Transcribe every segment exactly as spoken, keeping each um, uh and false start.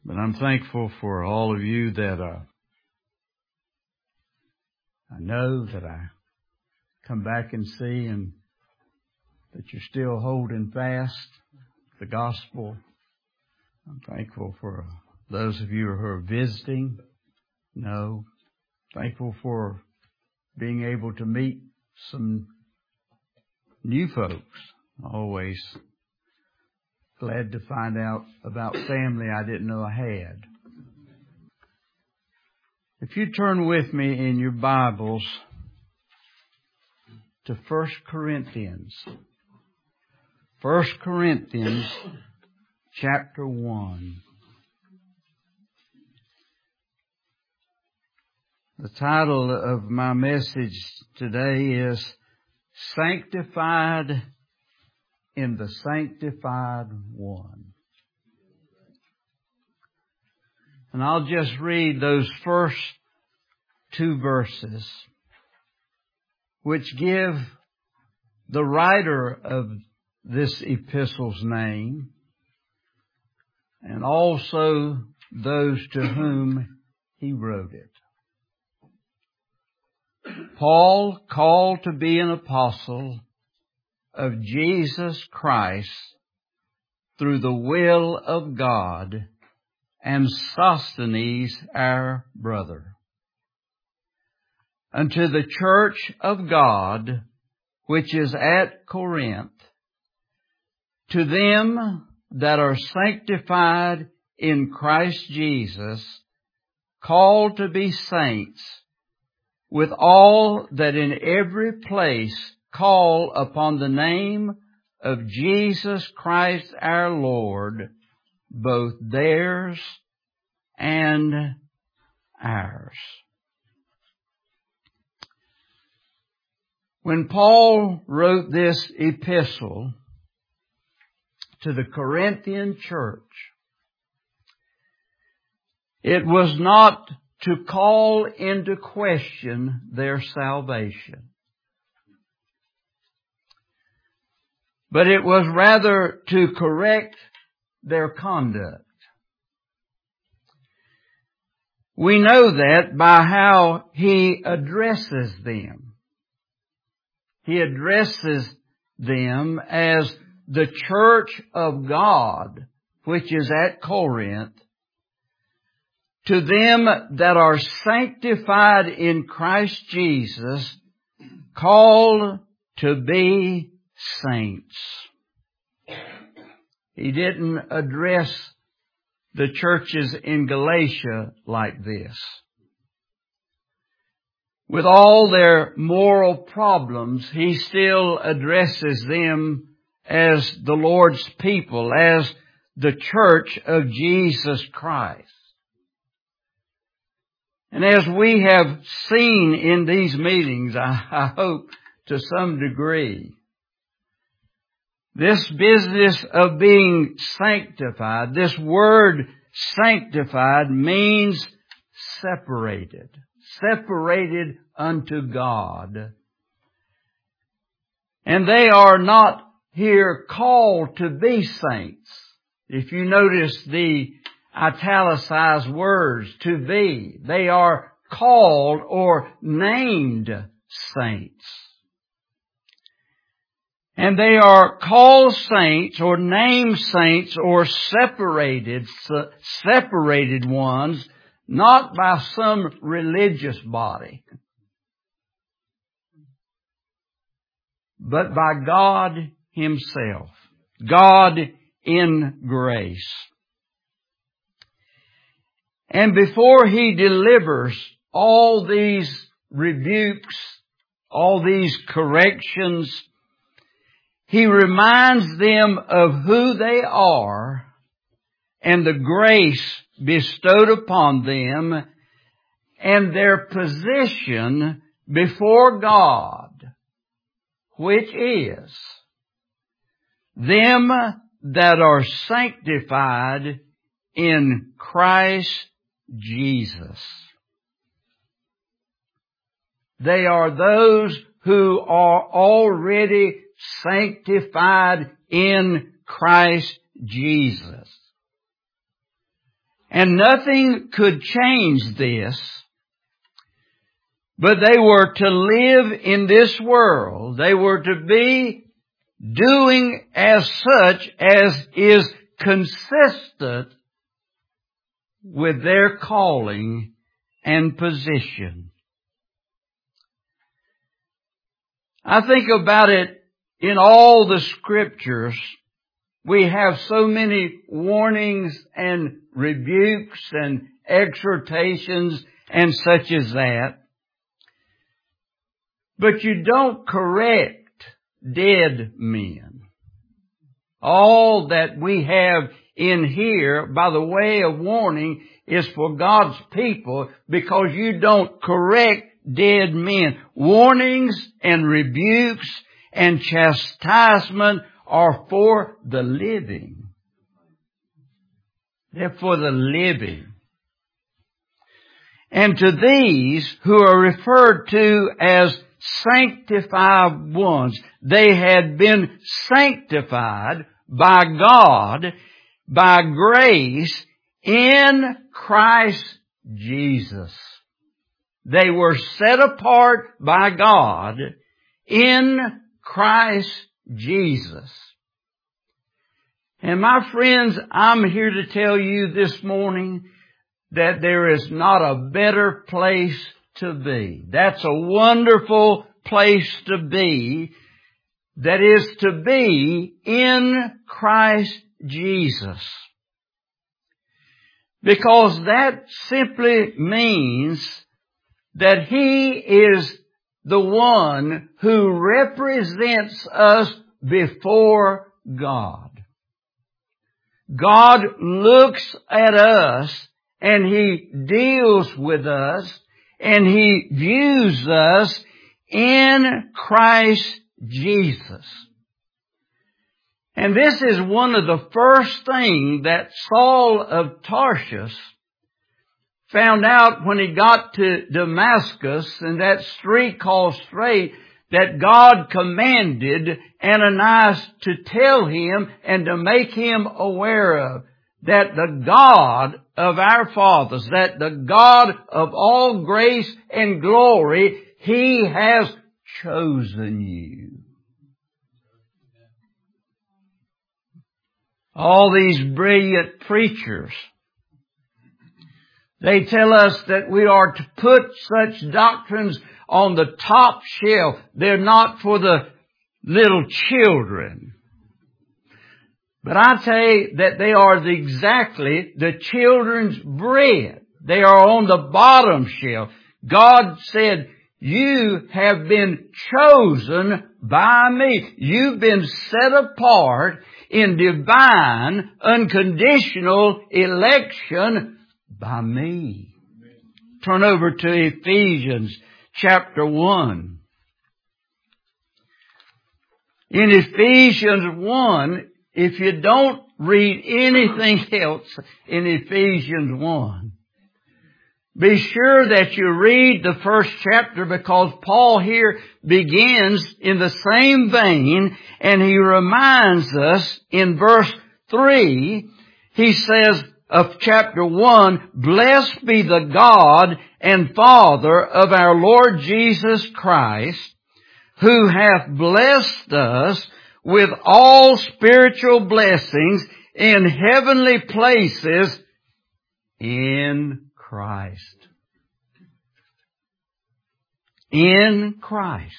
But I'm thankful for all of you that uh, I know that I come back and see, and that you're still holding fast the gospel. I'm thankful for those of you who are visiting. No, thankful for being able to meet some new folks. Always glad to find out about family I didn't know I had. If you turn with me in your Bibles to First Corinthians. First Corinthians chapter one. The title of my message today is Sanctified in the Sanctified One. And I'll just read those first two verses, which give the writer of this epistle's name, and also those to whom he wrote it. Paul, called to be an apostle of Jesus Christ through the will of God, and Sosthenes our brother, unto the church of God which is at Corinth, to them that are sanctified in Christ Jesus, called to be saints, with all that in every place call upon the name of Jesus Christ our Lord, both theirs and ours. When Paul wrote this epistle to the Corinthian church, it was not to call into question their salvation, but it was rather to correct their conduct. We know that by how he addresses them. He addresses them as the church of God, which is at Corinth, to them that are sanctified in Christ Jesus, called to be saints. He didn't address the churches in Galatia like this. With all their moral problems, he still addresses them as the Lord's people, as the church of Jesus Christ. And as we have seen in these meetings, I, I hope to some degree, this business of being sanctified, this word sanctified means separated, separated unto God. And they are not here called to be saints. If you notice the italicized words, to be, they are called or named saints. And they are called saints or named saints or separated, separated ones, not by some religious body, but by God Himself. God in grace. And before He delivers all these rebukes, all these corrections, He reminds them of who they are and the grace bestowed upon them and their position before God, which is them that are sanctified in Christ Jesus. They are those who are already sanctified in Christ Jesus. And nothing could change this. But they were to live in this world. They were to be doing as such as is consistent with their calling and position. I think about it in all the scriptures. We have so many warnings and rebukes and exhortations and such as that. But you don't correct dead men. All that we have in here, by the way of warning, is for God's people, because you don't correct dead men. Warnings and rebukes and chastisement are for the living. They're for the living. And to these who are referred to as sanctified ones, they had been sanctified by God, by grace in Christ Jesus. They were set apart by God in Christ Jesus. And my friends, I'm here to tell you this morning that there is not a better place to be. That's a wonderful place to be. That is to be in Christ Jesus. Because that simply means that He is the one who represents us before God. God looks at us and He deals with us and He views us in Christ Jesus. And this is one of the first things that Saul of Tarsus found out when he got to Damascus, and that street called Straight, that God commanded Ananias to tell him and to make him aware of, that the God of our fathers, that the God of all grace and glory, He has chosen you. All these brilliant preachers, they tell us that we are to put such doctrines on the top shelf. They're not for the little children. But I tell you that they are the, exactly the children's bread. They are on the bottom shelf. God said, you have been chosen by me. You've been set apart in divine, unconditional election by me. Turn over to Ephesians chapter one. In Ephesians one, if you don't read anything else in Ephesians one, be sure that you read the first chapter, because Paul here begins in the same vein, and he reminds us in verse three, he says of chapter one, blessed be the God and Father of our Lord Jesus Christ, who hath blessed us with all spiritual blessings in heavenly places in Christ. In Christ.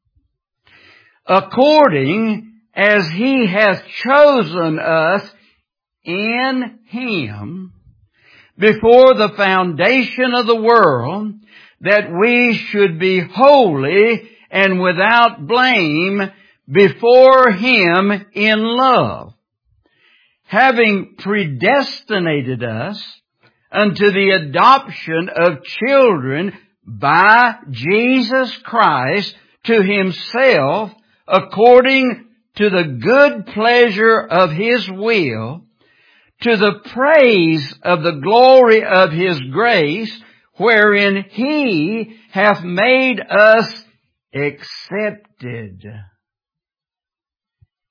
According as He hath chosen us in Him before the foundation of the world, that we should be holy and without blame before Him in love, having predestinated us unto the adoption of children by Jesus Christ to Himself, according to the good pleasure of His will, to the praise of the glory of His grace, wherein He hath made us accepted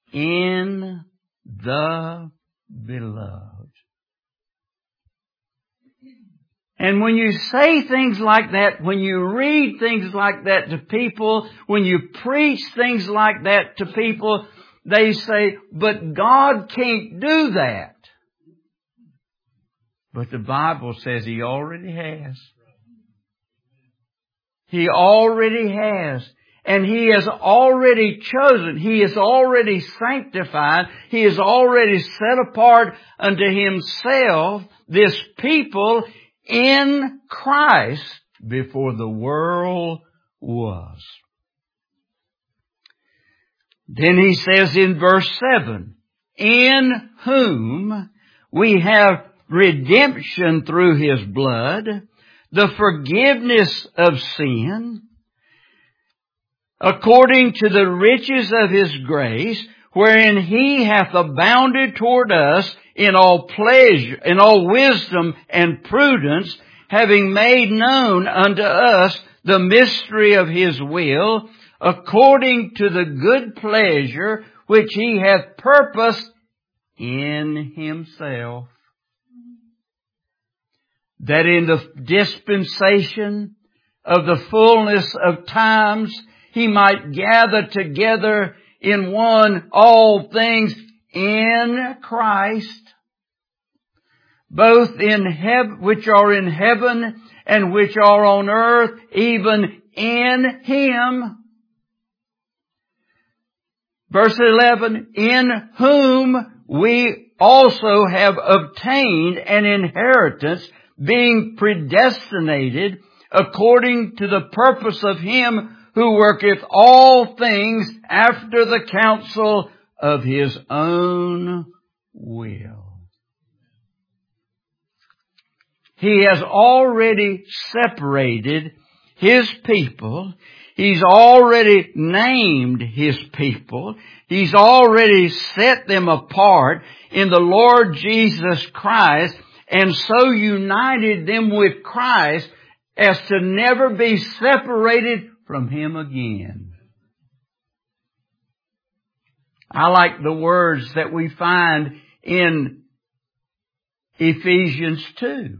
in the Beloved. And when you say things like that, when you read things like that to people, when you preach things like that to people, they say, but God can't do that. But the Bible says He already has. He already has. And He has already chosen. He has already sanctified. He has already set apart unto Himself this people in Christ before the world was. Then He says in verse seven, in whom we have redemption through His blood, the forgiveness of sin, according to the riches of His grace, wherein He hath abounded toward us in all pleasure, in all wisdom and prudence, having made known unto us the mystery of His will, according to the good pleasure which He hath purposed in Himself, that in the dispensation of the fullness of times He might gather together in one all things in Christ, both in heaven, which are in heaven and which are on earth, even in Him. Verse eleven, in whom we also have obtained an inheritance, being predestinated according to the purpose of Him who worketh all things after the counsel of His own will. He has already separated His people. He's already named His people. He's already set them apart in the Lord Jesus Christ, and so united them with Christ as to never be separated from Him again. I like the words that we find in Ephesians two.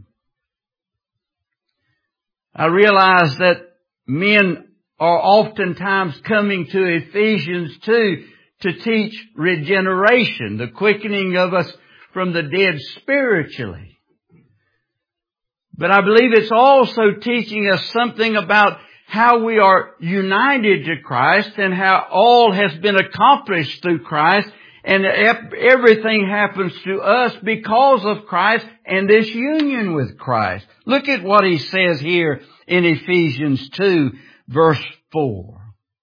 I realize that men are oftentimes coming to Ephesians two to teach regeneration, the quickening of us from the dead spiritually. But I believe it's also teaching us something about how we are united to Christ and how all has been accomplished through Christ, and everything happens to us because of Christ and this union with Christ. Look at what he says here in Ephesians two, verse four.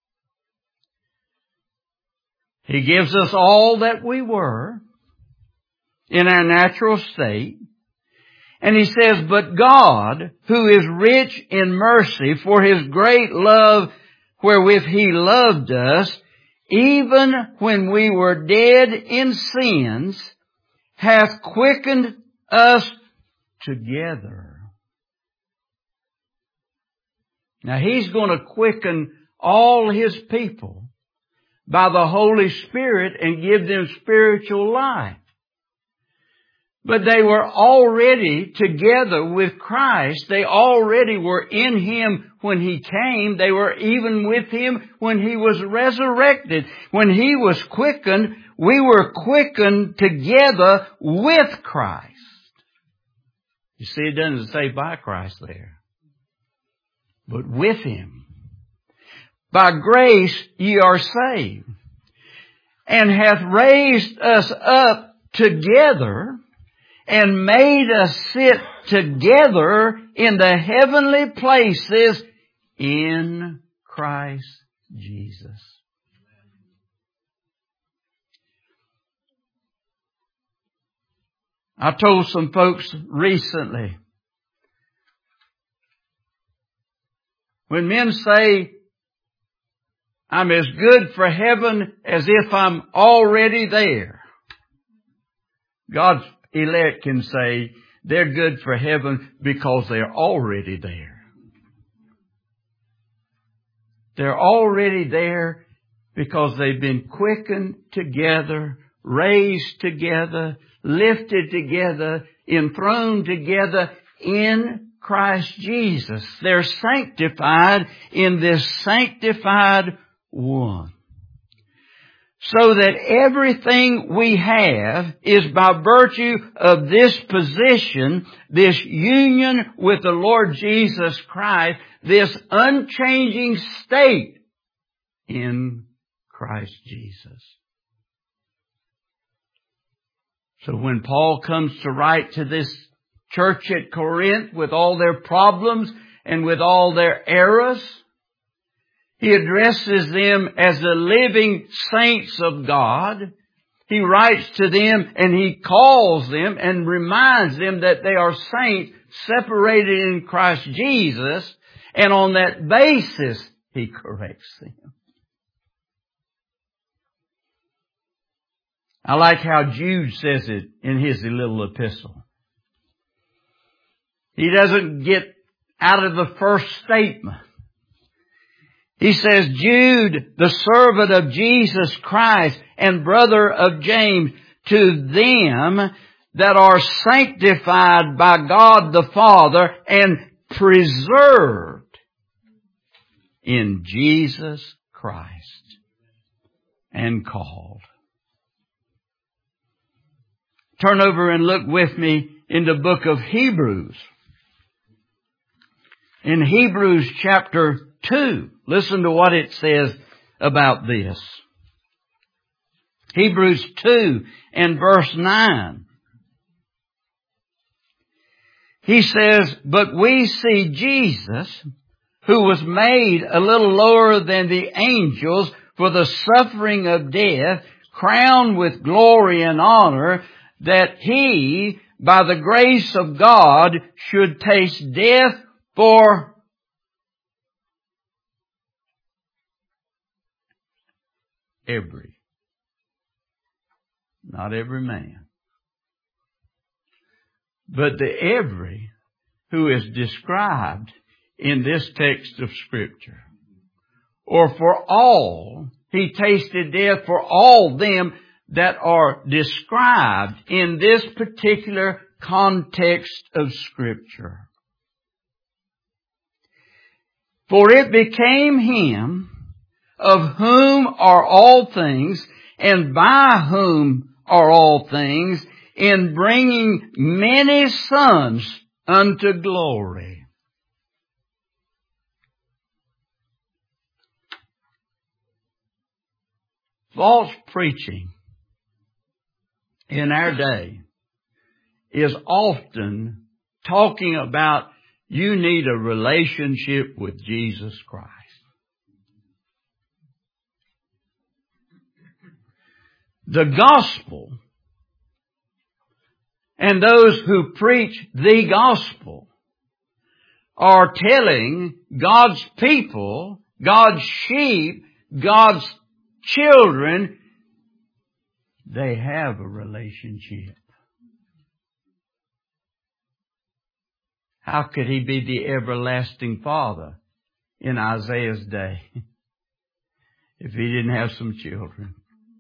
He gives us all that we were in our natural state. And he says, but God, who is rich in mercy, for His great love wherewith He loved us, even when we were dead in sins, hath quickened us together. Now He's going to quicken all His people by the Holy Spirit and give them spiritual life. But they were already together with Christ. They already were in Him when He came. They were even with Him when He was resurrected. When He was quickened, we were quickened together with Christ. You see, it doesn't say by Christ there, but with Him. By grace ye are saved, and hath raised us up together, and made us sit together in the heavenly places in Christ Jesus. I told some folks recently, when men say, I'm as good for heaven as if I'm already there, God's elect can say they're good for heaven because they're already there. They're already there because they've been quickened together, raised together, lifted together, enthroned together in Christ Jesus. They're sanctified in this sanctified one. So that everything we have is by virtue of this position, this union with the Lord Jesus Christ, this unchanging state in Christ Jesus. So when Paul comes to write to this church at Corinth with all their problems and with all their errors, he addresses them as the living saints of God. He writes to them and he calls them and reminds them that they are saints separated in Christ Jesus. And on that basis, he corrects them. I like how Jude says it in his little epistle. He doesn't get out of the first statement. He says, Jude, the servant of Jesus Christ and brother of James, to them that are sanctified by God the Father and preserved in Jesus Christ and called. Turn over and look with me in the book of Hebrews. In Hebrews chapter two, listen to what it says about this. Hebrews two and verse nine. He says, but we see Jesus, who was made a little lower than the angels for the suffering of death, crowned with glory and honor, that he, by the grace of God, should taste death for every. Not every man. But the every who is described in this text of Scripture. Or for all, he tasted death for all them that are described in this particular context of Scripture. For it became him of whom are all things, and by whom are all things, in bringing many sons unto glory. False preaching in our day is often talking about you need a relationship with Jesus Christ. The gospel and those who preach the gospel are telling God's people, God's sheep, God's children, they have a relationship. How could he be the everlasting Father in Isaiah's day if he didn't have some children?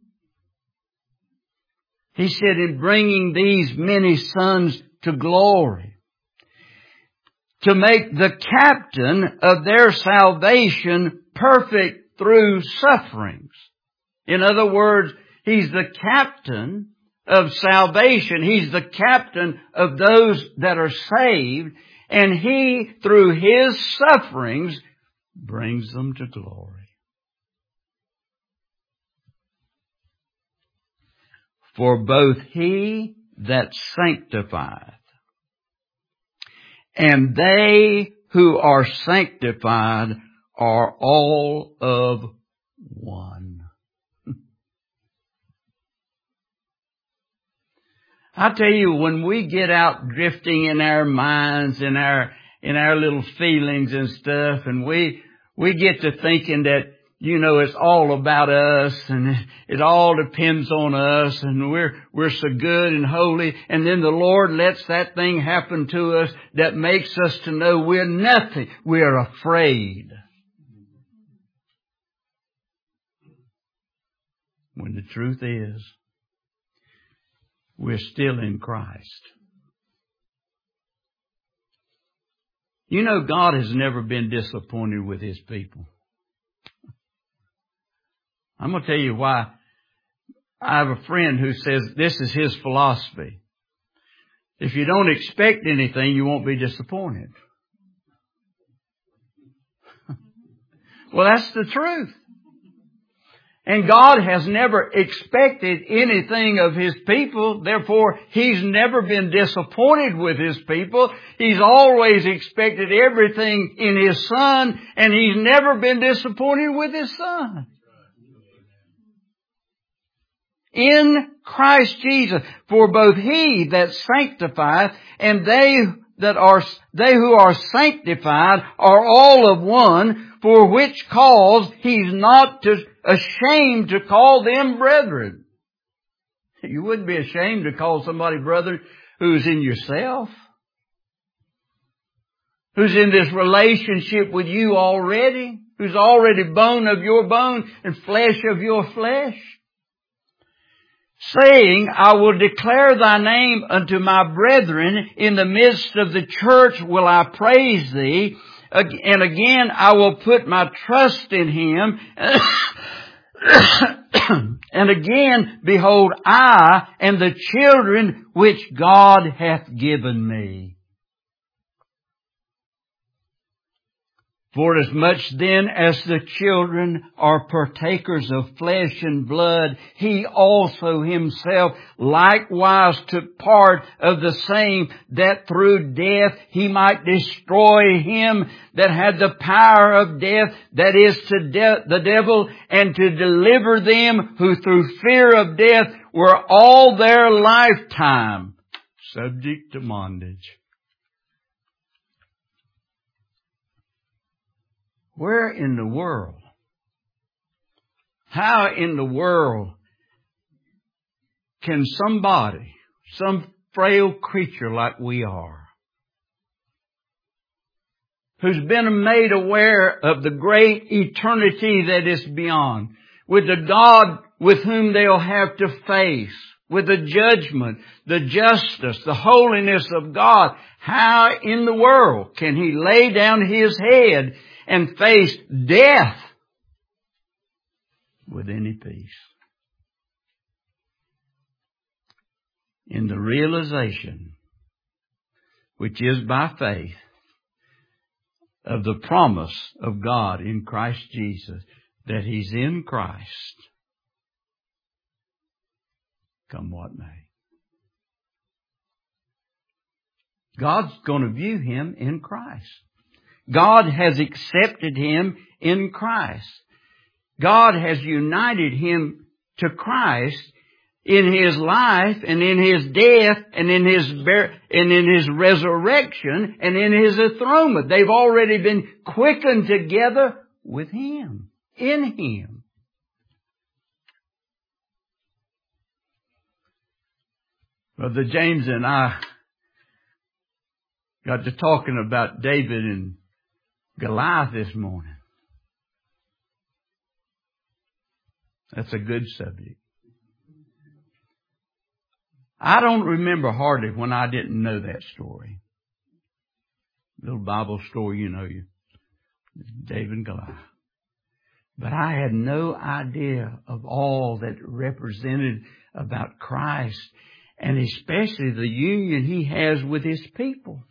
He said, in bringing these many sons to glory, to make the captain of their salvation perfect through sufferings. In other words, he's the captain of salvation. He's the captain of those that are saved. And he, through his sufferings, brings them to glory. For both he that sanctifieth and they who are sanctified are all of one. I tell you, when we get out drifting in our minds, in our in our little feelings and stuff, and we we get to thinking that, you know, it's all about us and it all depends on us and we're, we're so good and holy. And then the Lord lets that thing happen to us that makes us to know we're nothing. We're afraid. When the truth is, we're still in Christ. You know, God has never been disappointed with His people. I'm going to tell you why. I have a friend who says this is his philosophy. If you don't expect anything, you won't be disappointed. Well, that's the truth. And God has never expected anything of His people. Therefore, He's never been disappointed with His people. He's always expected everything in His Son, and He's never been disappointed with His Son. In Christ Jesus, for both He that sanctifieth and they that are, they who are sanctified are all of one, for which cause He's not to, ashamed to call them brethren. You wouldn't be ashamed to call somebody brother who's in yourself, who's in this relationship with you already, who's already bone of your bone and flesh of your flesh. Saying, I will declare thy name unto my brethren. In the midst of the church will I praise thee. And again, I will put my trust in Him. And again, behold, I and the children which God hath given me. For as much then as the children are partakers of flesh and blood, He also Himself likewise took part of the same, that through death He might destroy him that had the power of death, that is to de- the devil, and to deliver them who through fear of death were all their lifetime subject to bondage. Where in the world, how in the world can somebody, some frail creature like we are, who's been made aware of the great eternity that is beyond, with the God with whom they'll have to face, with the judgment, the justice, the holiness of God, how in the world can he lay down his head and face death with any peace? In the realization, which is by faith, of the promise of God in Christ Jesus, that He's in Christ, come what may. God's going to view him in Christ. God has accepted him in Christ. God has united him to Christ in His life and in His death and in His ber- and in His resurrection and in His enthronement. They've already been quickened together with Him, in Him. Brother James and I got to talking about David and Goliath this morning. That's a good subject. I don't remember hardly when I didn't know that story. Little Bible story, you know, you David and Goliath. But I had no idea of all that represented about Christ, and especially the union He has with His people.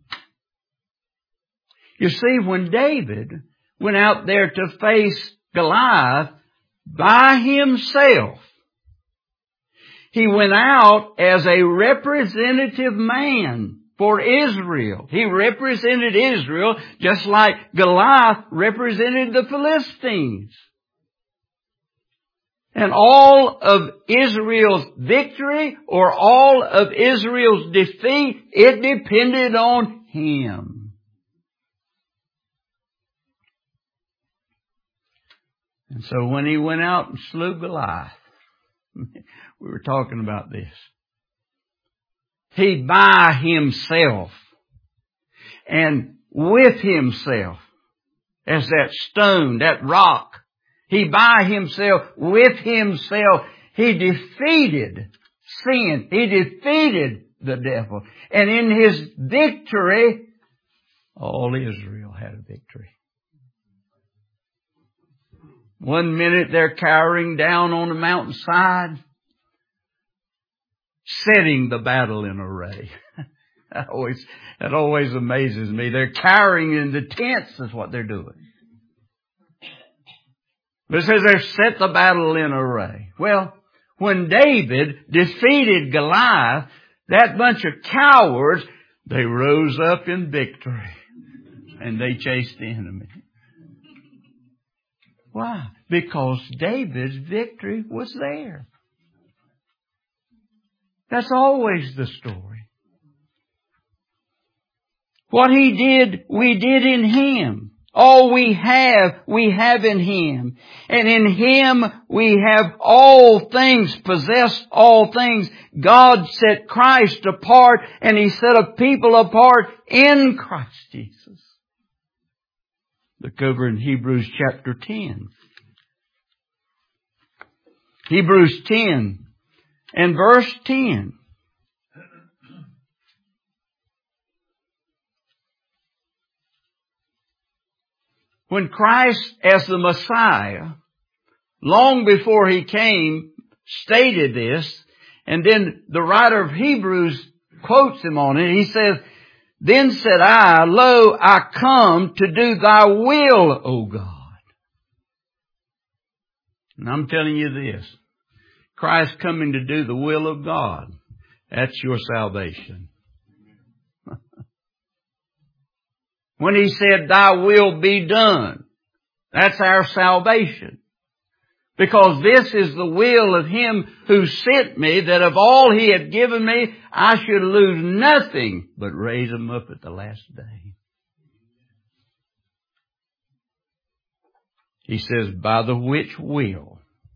You see, when David went out there to face Goliath by himself, he went out as a representative man for Israel. He represented Israel just like Goliath represented the Philistines. And all of Israel's victory or all of Israel's defeat, it depended on him. And so when he went out and slew Goliath, we were talking about this. He by himself and with himself, as that stone, that rock, he by himself, with himself, he defeated sin. He defeated the devil. And in his victory, all Israel had a victory. One minute they're cowering down on the mountainside, setting the battle in array. that always, that always amazes me. They're cowering in the tents is what they're doing. But it says they've set the battle in array. Well, when David defeated Goliath, that bunch of cowards, they rose up in victory. And they chased the enemy. Why? Because David's victory was there. That's always the story. What He did, we did in Him. All we have, we have in Him. And in Him we have all things, possess all things. God set Christ apart, and He set a people apart in Christ Jesus. Look over in Hebrews chapter ten. Hebrews ten and verse ten. When Christ, as the Messiah, long before He came, stated this, and then the writer of Hebrews quotes Him on it. He says, "Then said I, Lo, I come to do Thy will, O God." And I'm telling you this, Christ coming to do the will of God, that's your salvation. When He said, "Thy will be done," that's our salvation. Because this is the will of Him who sent me, that of all He had given me, I should lose nothing, but raise Him up at the last day. He says, "By the which will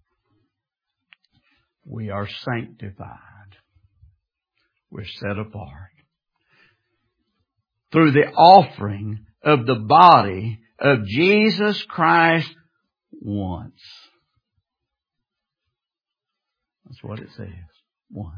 we are sanctified." We're set apart. Through the offering of the body of Jesus Christ once. That's what it says. Once.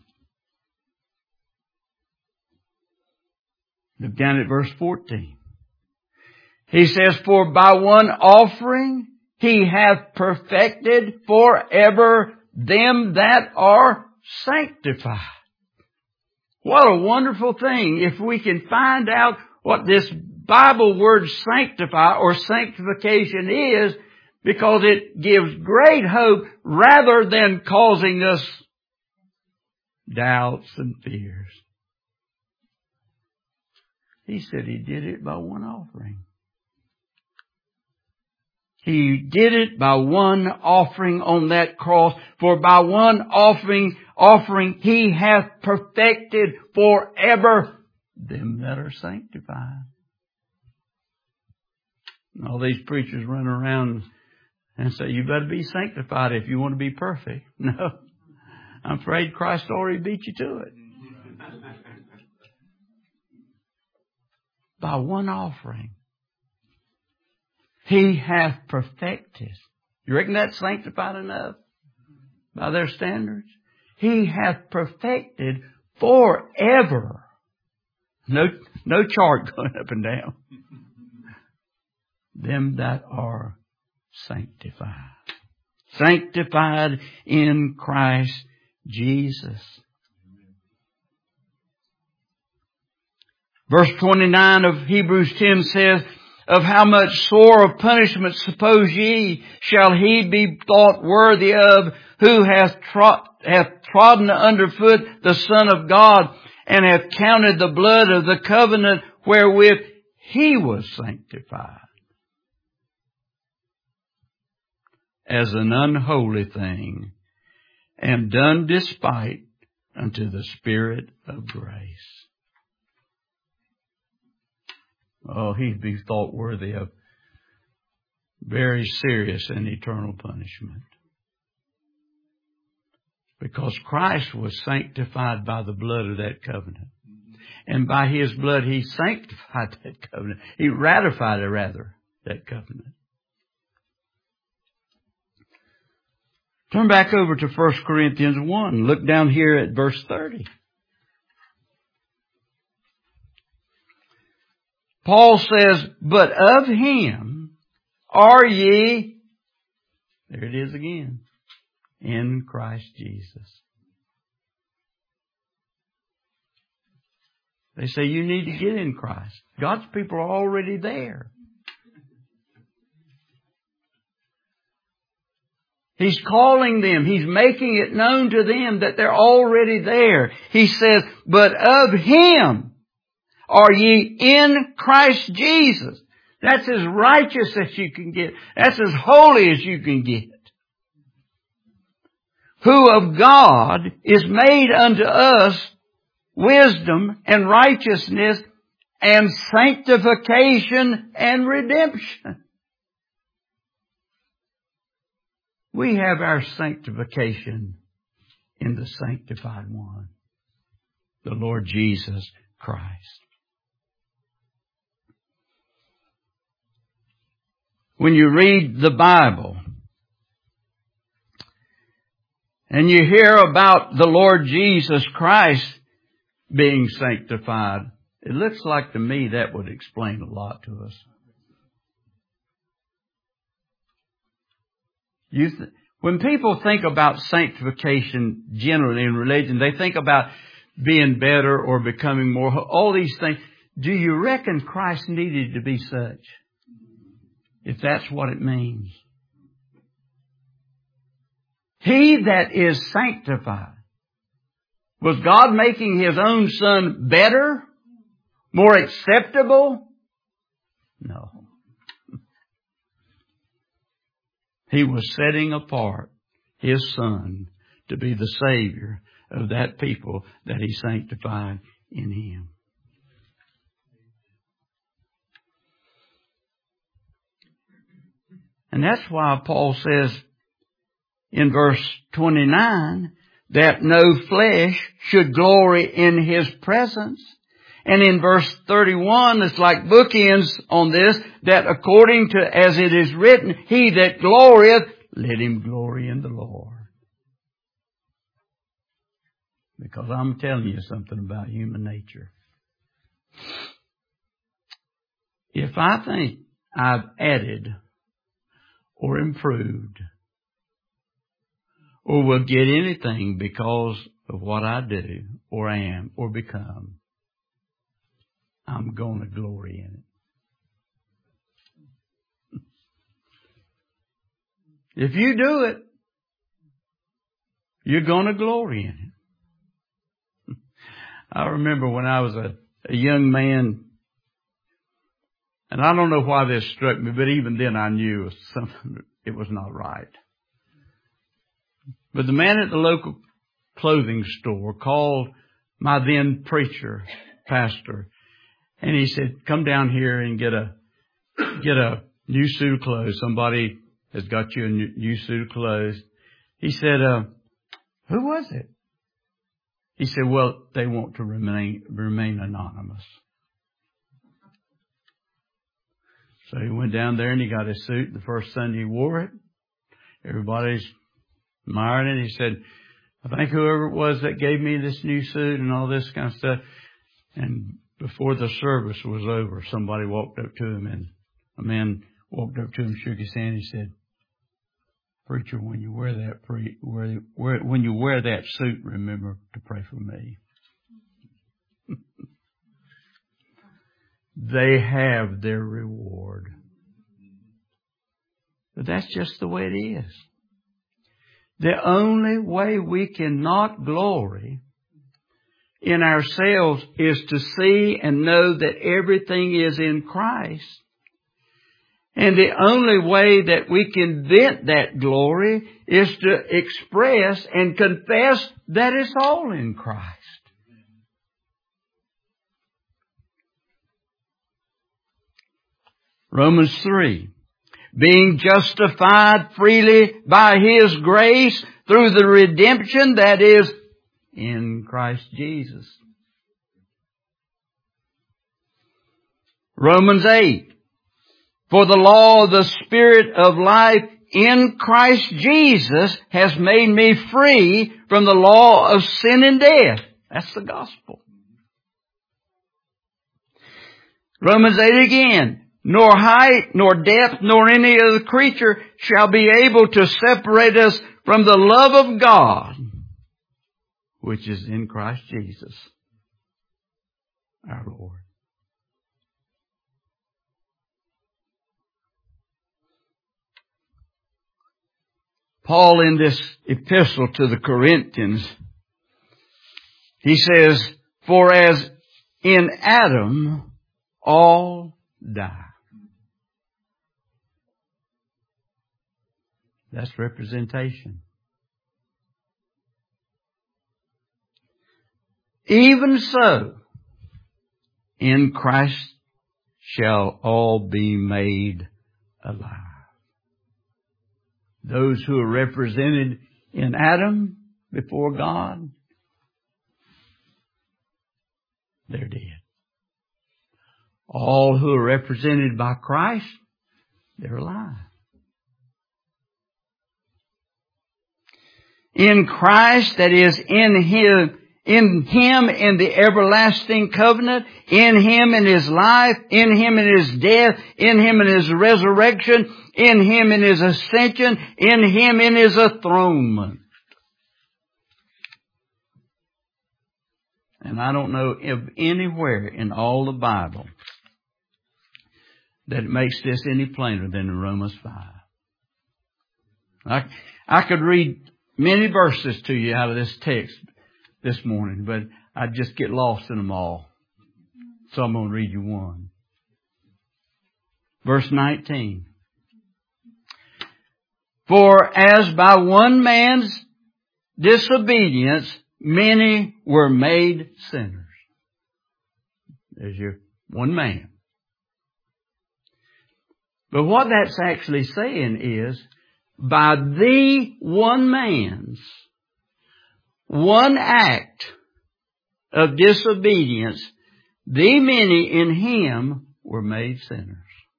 Look down at verse fourteen. He says, "For by one offering He hath perfected forever them that are sanctified." What a wonderful thing if we can find out what this Bible word sanctify or sanctification is, because it gives great hope rather than causing us doubts and fears. He said He did it by one offering. He did it by one offering on that cross. For by one offering, offering He hath perfected forever them that are sanctified. And all these preachers run around and say, you better be sanctified if you want to be perfect. No. I'm afraid Christ already beat you to it. By one offering. He hath perfected. You reckon that's sanctified enough by their standards? He hath perfected forever. No, no chart going up and down. Them that are sanctified. Sanctified in Christ Jesus. Verse twenty-nine of Hebrews ten says, "Of how much sore punishment suppose ye shall he be thought worthy of, who hath, trod, hath trodden underfoot the Son of God, and hath counted the blood of the covenant wherewith He was sanctified as an unholy thing, and done despite unto the Spirit of grace." Oh, he'd be thought worthy of very serious and eternal punishment. Because Christ was sanctified by the blood of that covenant. And by His blood He sanctified that covenant. He ratified it, rather, that covenant. Turn back over to First Corinthians one. Look down here at verse thirty. Paul says, but of Him are ye, there it is again, in Christ Jesus. They say you need to get in Christ. God's people are already there. He's calling them. He's making it known to them that they're already there. He says, but of Him are ye in Christ Jesus. That's as righteous as you can get. That's as holy as you can get. Who of God is made unto us wisdom and righteousness and sanctification and redemption. We have our sanctification in the Sanctified One, the Lord Jesus Christ. When you read the Bible and you hear about the Lord Jesus Christ being sanctified, it looks like to me that would explain a lot to us. You th- when people think about sanctification generally in religion, they think about being better or becoming more, all these things. Do you reckon Christ needed to be such? If that's what it means. He that is sanctified. Was God making His own Son better? More acceptable? No. He was setting apart His Son to be the Savior of that people that He sanctified in Him. And that's why Paul says in verse twenty-nine that no flesh should glory in His presence. And in verse thirty-one, it's like bookends on this, that according to as it is written, he that glorieth, let him glory in the Lord. Because I'm telling you something about human nature. If I think I've added or improved or will get anything because of what I do or am or become, I'm going to glory in it. If you do it, you're going to glory in it. I remember when I was a, a young man, and I don't know why this struck me, but even then I knew it was something, it was not right. But the man at the local clothing store called my then preacher, pastor, and he said, come down here and get a, get a new suit of clothes. Somebody has got you a new, new suit of clothes. He said, uh, who was it? He said, well, they want to remain, remain anonymous. So he went down there and he got his suit. The first Sunday he wore it. Everybody's admiring it. He said, I think whoever it was that gave me this new suit and all this kind of stuff. And before the service was over, somebody walked up to him and a man walked up to him, shook his hand. He said, preacher, when you wear that pre, wear, wear, when you wear that suit, remember to pray for me. They have their reward. But that's just the way it is. The only way we cannot glory in ourselves is to see and know that everything is in Christ. And the only way that we can vent that glory is to express and confess that it's all in Christ. Romans three. Being justified freely by His grace through the redemption that is in Christ Jesus. Romans eight. For the law of the Spirit of life in Christ Jesus has made me free from the law of sin and death. That's the gospel. Romans eight again. Nor height, nor depth, nor any other creature shall be able to separate us from the love of God, which is in Christ Jesus, our Lord. Paul, in this epistle to the Corinthians, he says, for as in Adam all die. That's representation. Even so, in Christ shall all be made alive. Those who are represented in Adam before God, they're dead. All who are represented by Christ, they're alive. In Christ, that is, in Him, in Him in the everlasting covenant, in Him in His life, in Him in His death, in Him in His resurrection, in Him in His ascension, in Him in His enthronement. And I don't know of anywhere in all the Bible that makes this any plainer than in Romans five. I, I could read many verses to you out of this text this morning, but I'd just get lost in them all. So I'm going to read you one. Verse nineteen. For as by one man's disobedience many were made sinners. There's your one man. But what that's actually saying is, by the one man's one act of disobedience, the many in him were made sinners.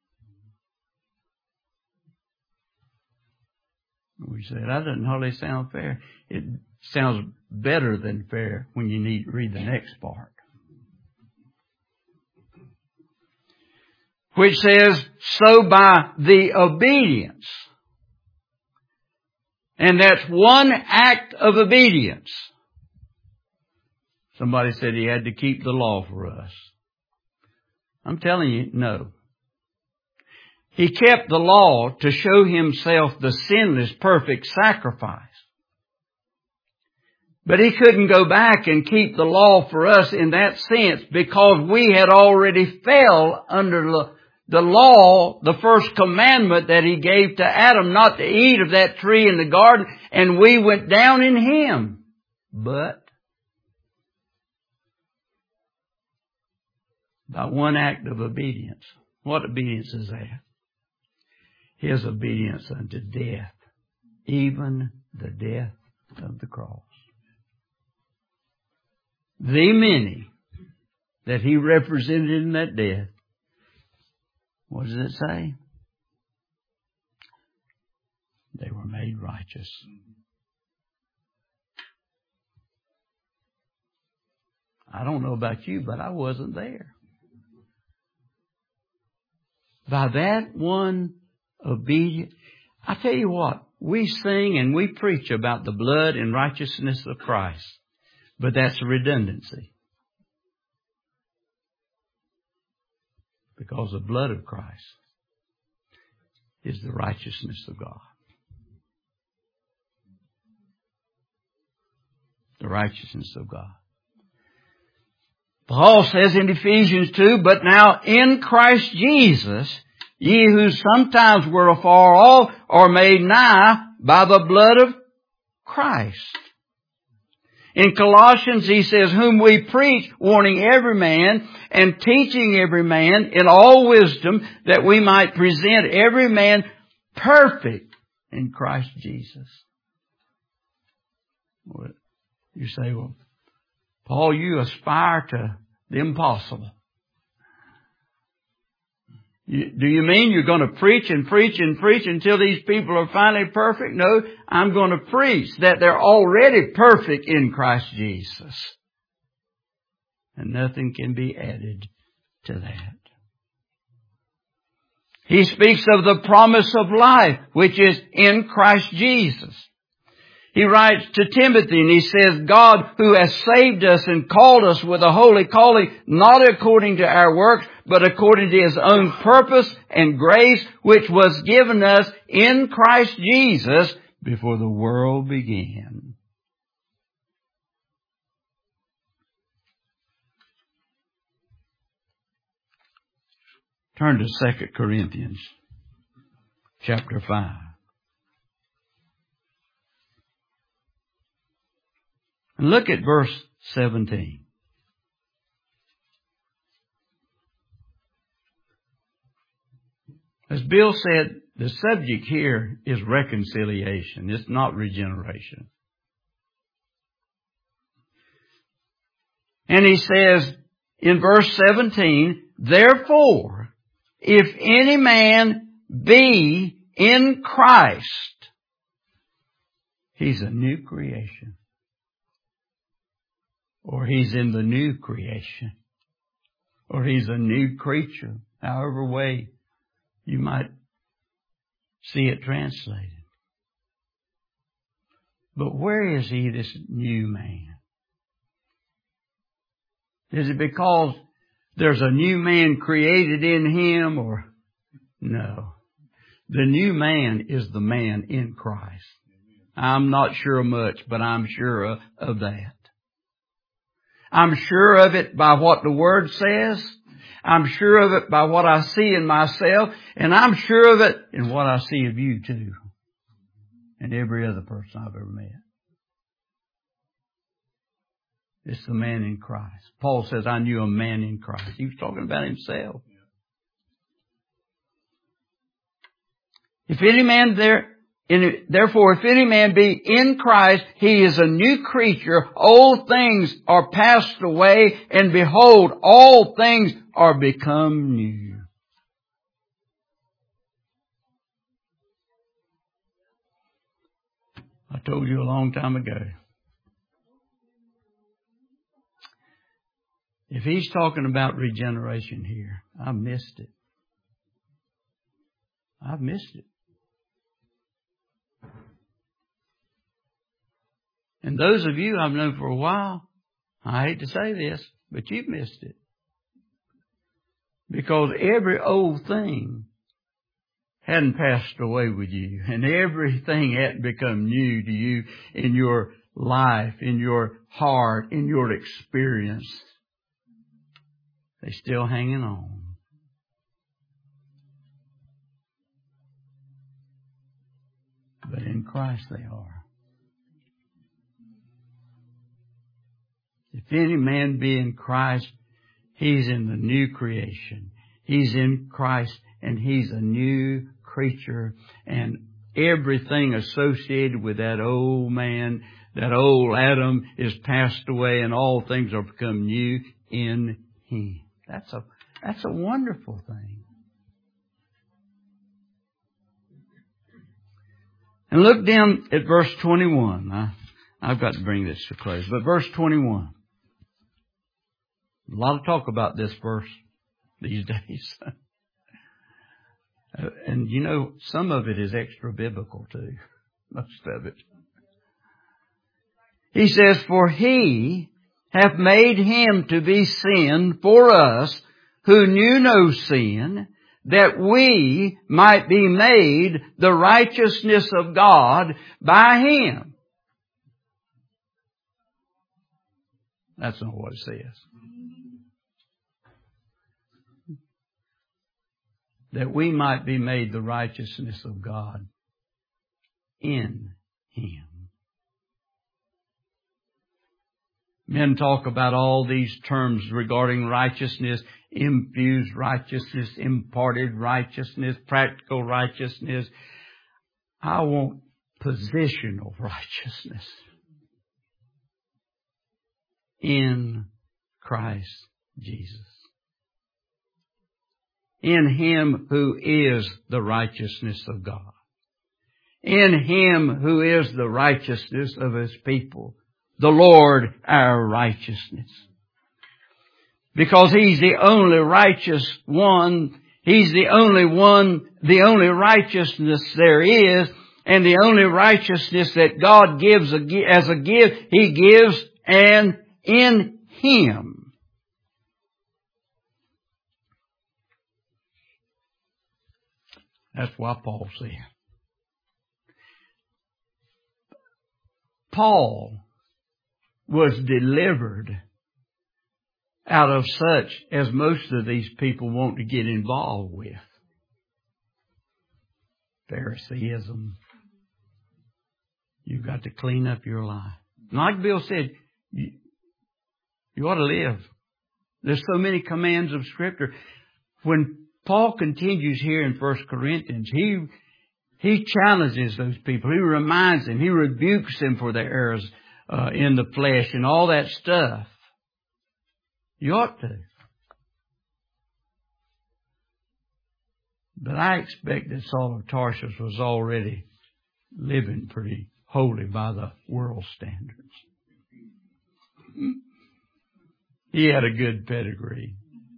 We say, that doesn't hardly sound fair. It sounds better than fair when you need to read the next part. Which says, so by the obedience. And that's one act of obedience. Somebody said he had to keep the law for us. I'm telling you, no. He kept the law to show Himself the sinless, perfect sacrifice. But He couldn't go back and keep the law for us in that sense, because we had already fell under the The law, the first commandment that He gave to Adam, not to eat of that tree in the garden, and we went down in Him. But by one act of obedience. What obedience is that? His obedience unto death, even the death of the cross. The many that He represented in that death, what does it say? They were made righteous. I don't know about you, but I wasn't there. By that one obedient, I tell you what, we sing and we preach about the blood and righteousness of Christ, but that's a redundancy. Because the blood of Christ is the righteousness of God. The righteousness of God. Paul says in Ephesians two, but now in Christ Jesus, ye who sometimes were afar off are made nigh by the blood of Christ. In Colossians he says, whom we preach, warning every man and teaching every man in all wisdom, that we might present every man perfect in Christ Jesus. You say, well, Paul, you aspire to the impossible. You, do you mean you're going to preach and preach and preach until these people are finally perfect? No, I'm going to preach that they're already perfect in Christ Jesus. And nothing can be added to that. He speaks of the promise of life, which is in Christ Jesus. He writes to Timothy and he says, God who has saved us and called us with a holy calling, not according to our works, but according to His own purpose and grace, which was given us in Christ Jesus before the world began. Turn to Second Corinthians chapter five. And look at verse seventeen. As Bill said, the subject here is reconciliation. It's not regeneration. And he says in verse seventeen, therefore, if any man be in Christ, he's a new creation. Or he's in the new creation. Or he's a new creature. However way you might see it translated. But where is he, this new man? Is it because there's a new man created in him, or no? The new man is the man in Christ. I'm not sure much, but I'm sure of, of that. I'm sure of it by what the Word says. I'm sure of it by what I see in myself. And I'm sure of it in what I see of you too. And every other person I've ever met. It's the man in Christ. Paul says, I knew a man in Christ. He was talking about himself. If any man there, in, therefore, if any man be in Christ, he is a new creature. Old things are passed away, and behold, all things are become new. I told you a long time ago, if he's talking about regeneration here, I missed it. I've missed it. And those of you I've known for a while, I hate to say this, but you've missed it. Because every old thing hadn't passed away with you, and everything hadn't become new to you in your life, in your heart, in your experience. They're still hanging on. But in Christ they are. If any man be in Christ, he's in the new creation. He's in Christ and he's a new creature. And everything associated with that old man, that old Adam, is passed away and all things are become new in him. That's a, that's a wonderful thing. And look down at verse twenty-one. I, I've got to bring this to close. But verse twenty-one. A lot of talk about this verse these days. And you know, some of it is extra biblical too. Most of it. He says, for he hath made him to be sin for us who knew no sin, that we might be made the righteousness of God by him. That's not what it says. That we might be made the righteousness of God in him. Men talk about all these terms regarding righteousness, infused righteousness, imparted righteousness, practical righteousness. I want positional righteousness in Christ Jesus. In him who is the righteousness of God. In him who is the righteousness of his people. The Lord our righteousness. Because he's the only righteous one. He's the only one, the only righteousness there is, and the only righteousness that God gives as a gift, He gives and in Him. That's what Paul said. Paul was delivered out of such as most of these people want to get involved with. Phariseeism. You've got to clean up your life. Like Bill said, you, you ought to live. There's so many commands of Scripture. When Paul continues here in First Corinthians, he he challenges those people. He reminds them. He rebukes them for their errors uh, in the flesh and all that stuff. You ought to. But I expect that Saul of Tarsus was already living pretty holy by the world standards. He had a good pedigree.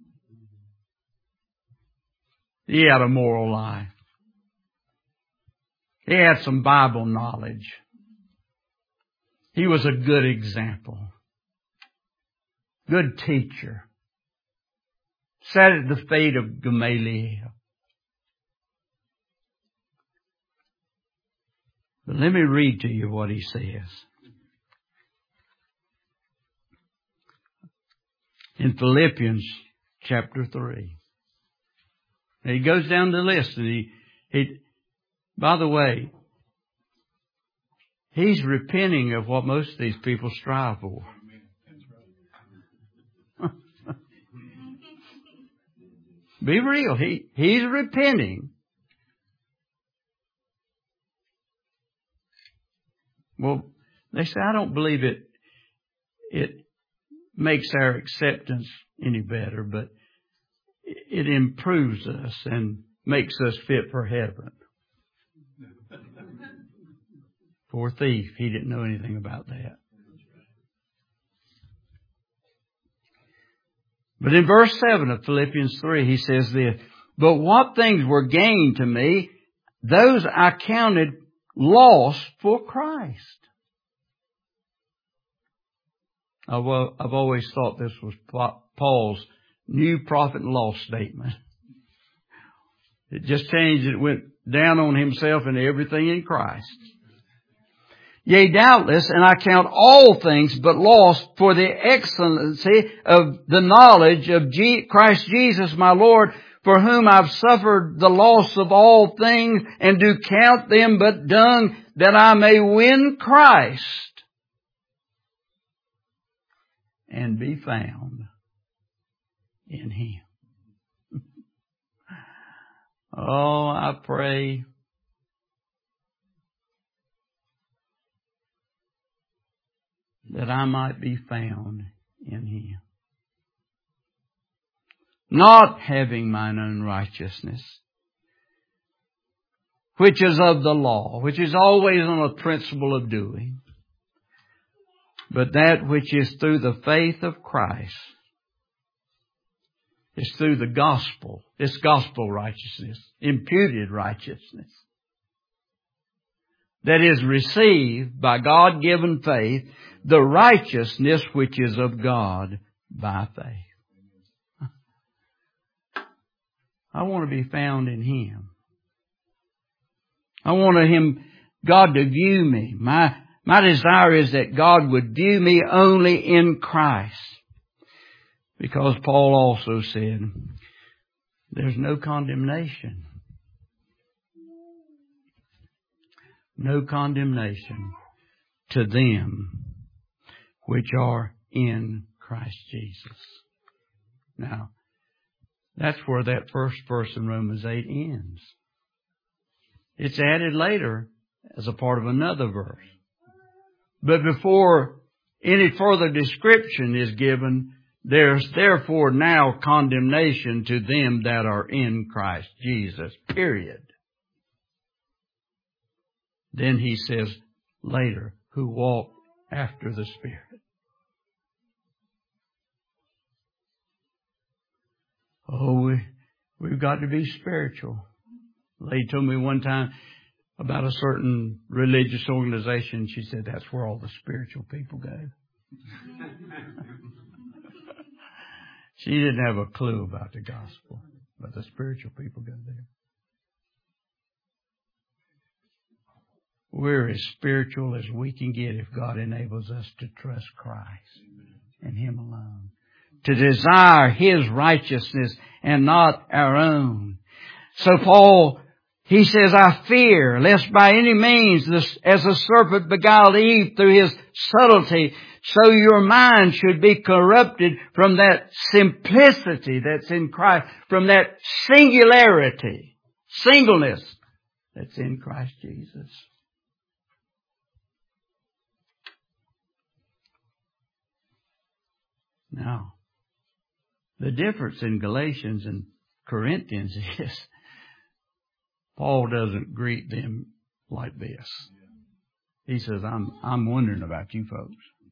He had a moral life. He had some Bible knowledge. He was a good example. Good teacher. Sat at the feet of Gamaliel. But let me read to you what he says. In Philippians chapter three. Now he goes down the list and he, he, by the way, he's repenting of what most of these people strive for. Be real. He, he's repenting. Well, they say, I don't believe it, it makes our acceptance any better, but it improves us and makes us fit for heaven. Poor thief. He didn't know anything about that. But in verse seven of Philippians three, he says this, but what things were gained to me, those I counted loss for Christ. I've, I've always thought this was Paul's new profit and loss statement. It just changed. It went down on himself and everything in Christ. Yea, doubtless, and I count all things but loss for the excellency of the knowledge of Christ Jesus my Lord, for whom I've suffered the loss of all things, and do count them but dung, that I may win Christ and be found in Him. Oh, I pray that I might be found in Him. Not having mine own righteousness, which is of the law, which is always on a principle of doing, but that which is through the faith of Christ. It's through the gospel. It's gospel righteousness, imputed righteousness, that is received by God-given faith, the righteousness which is of God by faith. I want to be found in Him. I want Him, God to view me. My, my desire is that God would view me only in Christ. Because Paul also said, there's no condemnation. No condemnation to them which are in Christ Jesus. Now, that's where that first verse in Romans eight ends. It's added later as a part of another verse. But before any further description is given, there's therefore now condemnation to them that are in Christ Jesus. Period. Then he says later, who walk after the Spirit. Oh, we, we've We've got to be spiritual. A lady told me one time about a certain religious organization. She said, that's where all the spiritual people go. She didn't have a clue about the gospel, but the spiritual people go there. We're as spiritual as we can get if God enables us to trust Christ and Him alone. To desire His righteousness and not our own. So Paul, he says, I fear lest by any means, this, as the serpent beguiled Eve through his subtlety, so your mind should be corrupted from that simplicity that's in Christ, from that singularity, singleness that's in Christ Jesus. Now, the difference in Galatians and Corinthians is Paul doesn't greet them like this. He says, I'm, I'm wondering about you folks.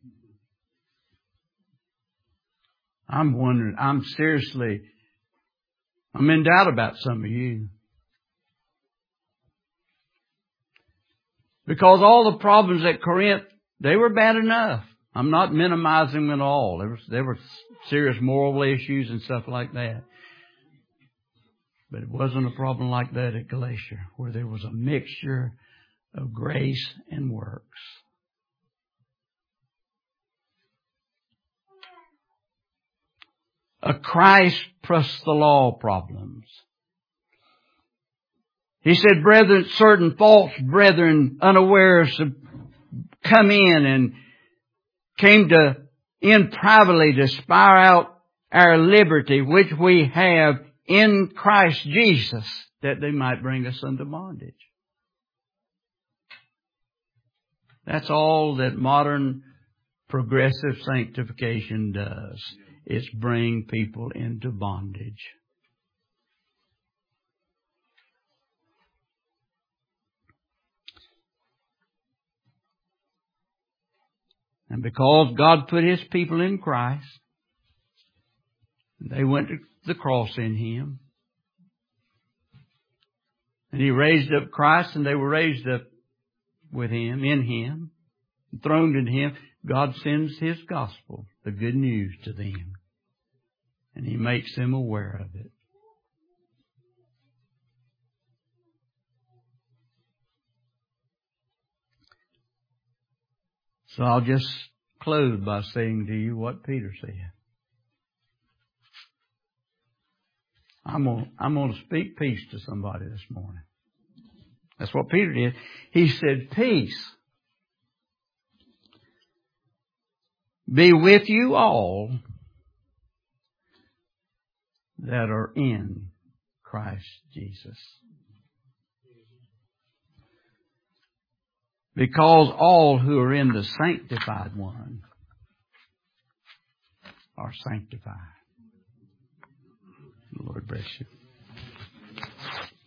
I'm wondering, I'm seriously, I'm in doubt about some of you. Because all the problems at Corinth, they were bad enough. I'm not minimizing them at all. There was, there were serious moral issues and stuff like that. But it wasn't a problem like that at Galatia, where there was a mixture of grace and works. A Christ plus the law problems. He said, brethren, certain false brethren unawares have come in and came to in privately to spy out our liberty, which we have in Christ Jesus, that they might bring us under bondage. That's all that modern progressive sanctification does. It's bring people into bondage. And because God put His people in Christ, they went to the cross in Him. And He raised up Christ, and they were raised up with Him, in Him, enthroned in Him. God sends His gospel, the good news, to them. And He makes them aware of it. So I'll just close by saying to you what Peter said. I'm going I'm going to speak peace to somebody this morning. That's what Peter did. He said, peace be with you all that are in Christ Jesus. Because all who are in the sanctified one are sanctified. The Lord bless you.